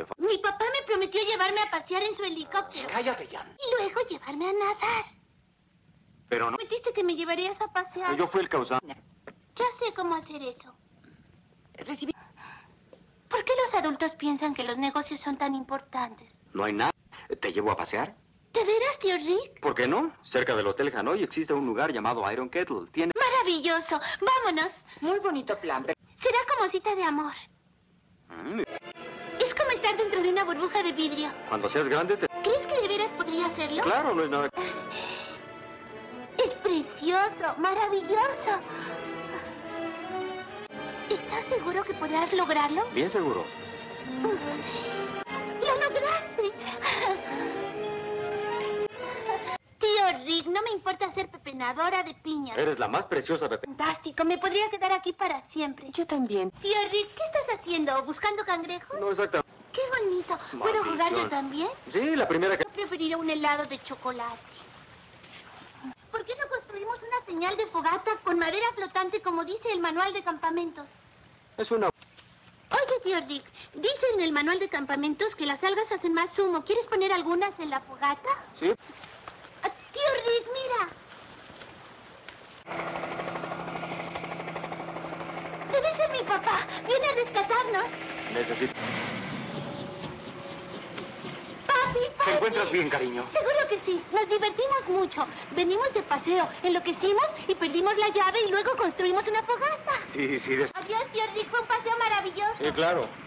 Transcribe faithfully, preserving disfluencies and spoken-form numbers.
por favor. Mi papá me prometió llevarme a pasear en su helicóptero. Cállate, Jan. Y luego llevarme a nadar. Pero no... Prometiste que me llevarías a pasear. Yo fui el causante. Ya sé cómo hacer eso. Recibí... ¿Por qué los adultos piensan que los negocios son tan importantes? No hay nada. ¿Te llevo a pasear? ¿De veras, tío Rick? ¿Por qué no? Cerca del Hotel Hanoi existe un lugar llamado Iron Kettle. Tiene... Maravilloso. Vámonos. Muy bonito plan, pero... Será como cita de amor. Mm, Es como estar dentro de una burbuja de vidrio. Cuando seas grande te... ¿Crees que de veras podría hacerlo? Claro, no es nada... Es precioso, maravilloso. ¿Estás seguro que podrás lograrlo? Bien seguro. ¡Lo lograste! Tío Rick, no me importa ser pepenadora de piñas. Eres la más preciosa, Pepe. Fantástico, me podría quedar aquí para siempre. Yo también. Tío Rick, ¿qué estás haciendo? ¿Buscando cangrejos? No exactamente. ¡Qué bonito! ¿Puedo Maldición. jugar yo también? Sí, la primera que... Yo preferiría un helado de chocolate. ¿Por qué no construimos una señal de fogata con madera flotante como dice el manual de campamentos? Es una... Oye, tío Rick, dice en el manual de campamentos que las algas hacen más humo. ¿Quieres poner algunas en la fogata? Sí. Ah, tío Rick, mira. Debe ser mi papá. Viene a rescatarnos. Necesito... Papi, papi. ¿Te encuentras bien, cariño? Seguro que sí. Nos divertimos mucho. Venimos de paseo, enloquecimos y perdimos la llave y luego construimos una fogata. Sí, sí. Des... Adiós, tío Rick. Fue un paseo maravilloso. Sí, claro.